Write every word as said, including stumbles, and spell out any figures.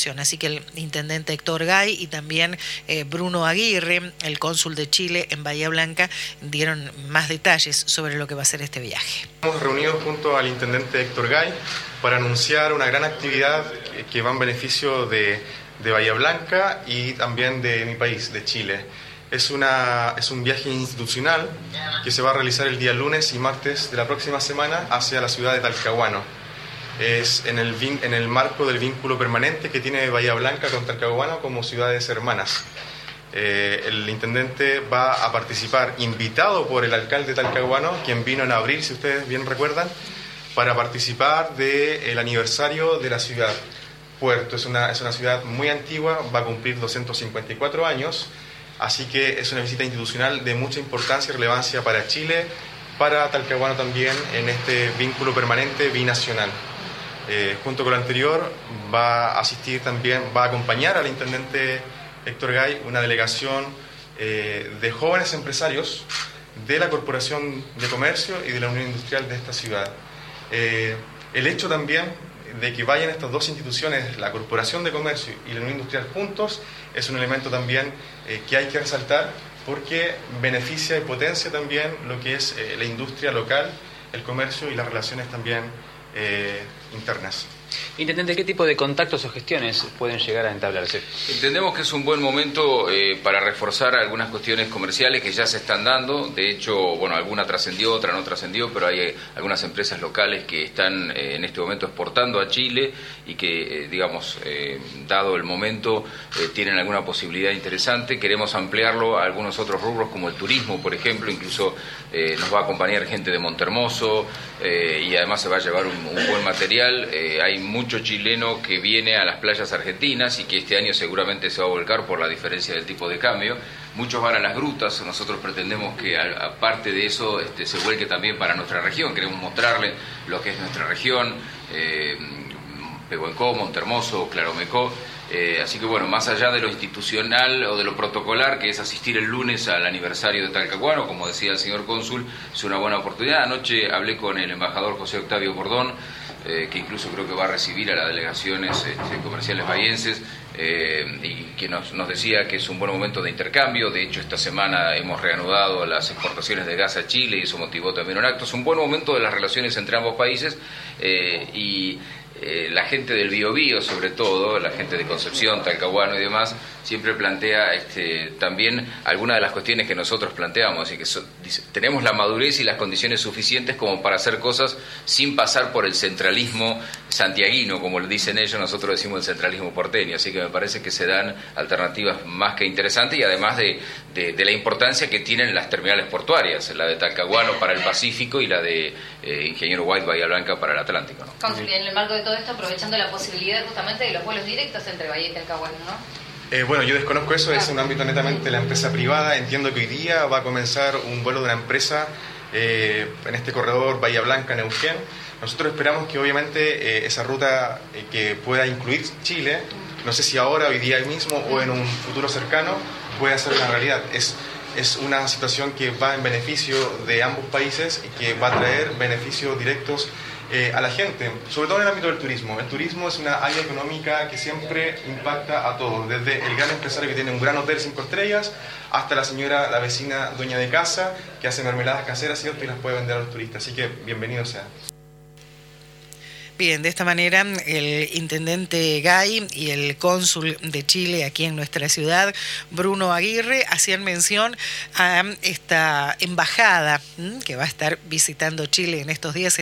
inauguración. Así que el intendente Héctor Gay y también eh, Bruno Aguirre, el cónsul de Chile en Bahía Blanca, dieron más detalles sobre lo que va a ser este viaje. Estamos reunidos junto al intendente Héctor Gay para anunciar una gran actividad que va en beneficio de, de Bahía Blanca y también de mi país, de Chile. Es, una, es un viaje institucional que se va a realizar el día lunes y martes de la próxima semana hacia la ciudad de Talcahuano. Es en el, en el marco del vínculo permanente que tiene Bahía Blanca con Talcahuano como ciudades hermanas. Eh, el intendente va a participar, invitado por el alcalde de Talcahuano, quien vino en abril, si ustedes bien recuerdan, para participar del aniversario de la ciudad. Puerto es una, es una ciudad muy antigua, va a cumplir doscientos cincuenta y cuatro años, así que es una visita institucional de mucha importancia y relevancia para Chile, para Talcahuano también, en este vínculo permanente binacional. Eh, junto con lo anterior, va a asistir también, va a acompañar al intendente Héctor Gay una delegación eh, de jóvenes empresarios de la Corporación de Comercio y de la Unión Industrial de esta ciudad. Eh, el hecho también de que vayan estas dos instituciones, la Corporación de Comercio y la Unión Industrial juntos, es un elemento también eh, que hay que resaltar porque beneficia y potencia también lo que es eh, la industria local, el comercio y las relaciones también eh, internas. Intendente, ¿qué tipo de contactos o gestiones pueden llegar a entablarse? Entendemos que es un buen momento eh, para reforzar algunas cuestiones comerciales que ya se están dando. De hecho, bueno, alguna trascendió, otra no trascendió, pero hay eh, algunas empresas locales que están eh, en este momento exportando a Chile y que, eh, digamos, eh, dado el momento, eh, tienen alguna posibilidad interesante. Queremos ampliarlo a algunos otros rubros como el turismo, por ejemplo. Incluso eh, nos va a acompañar gente de Montermoso eh, y además se va a llevar un, un buen material. Eh, hay mucho chileno que viene a las playas argentinas y que este año seguramente se va a volcar por la diferencia del tipo de cambio. Muchos van a las grutas, nosotros pretendemos que aparte de eso este, se vuelque también para nuestra región, queremos mostrarle lo que es nuestra región, eh, Pehuenco, Montermoso, Claromecó. Eh, así que bueno, más allá de lo institucional o de lo protocolar, que es asistir el lunes al aniversario de Talcahuano, como decía el señor cónsul, es una buena oportunidad. Anoche hablé con el embajador José Octavio Bordón, eh, que incluso creo que va a recibir a las delegaciones este, comerciales bahienses, eh, y que nos, nos decía que es un buen momento de intercambio. De hecho, esta semana hemos reanudado las exportaciones de gas a Chile y eso motivó también un acto. Es un buen momento de las relaciones entre ambos países eh, y Eh, la gente del Biobío, sobre todo, la gente de Concepción, Talcahuano y demás, siempre plantea este, también algunas de las cuestiones que nosotros planteamos, y que so, dice, tenemos la madurez y las condiciones suficientes como para hacer cosas sin pasar por el centralismo santiaguino, como lo dicen ellos, nosotros decimos el centralismo porteño, así que me parece que se dan alternativas más que interesantes y además de, de, de la importancia que tienen las terminales portuarias, la de Talcahuano para el Pacífico y la de eh, Ingeniero White Bahía Blanca para el Atlántico, ¿no? Cónsul, en el marco de todo esto, aprovechando la posibilidad justamente de los vuelos directos entre Bahía y Talcahuano, ¿no? Eh, bueno, yo desconozco eso, es un ámbito netamente de la empresa privada. Entiendo que hoy día va a comenzar un vuelo de una empresa eh, en este corredor Bahía Blanca-Neuquén. Nosotros esperamos que obviamente eh, esa ruta eh, que pueda incluir Chile, no sé si ahora, hoy día mismo o en un futuro cercano, pueda ser una realidad. Es, es una situación que va en beneficio de ambos países y que va a traer beneficios directos Eh, a la gente, sobre todo en el ámbito del turismo. El turismo es una área económica que siempre impacta a todos, desde el gran empresario que tiene un gran hotel cinco estrellas, hasta la señora, la vecina dueña de casa, que hace mermeladas caseras, ¿cierto? Y las puede vender a los turistas. Así que bienvenido sea. Bien, de esta manera el intendente Gay y el cónsul de Chile aquí en nuestra ciudad, Bruno Aguirre, hacían mención a esta embajada ¿m? que va a estar visitando Chile en estos días.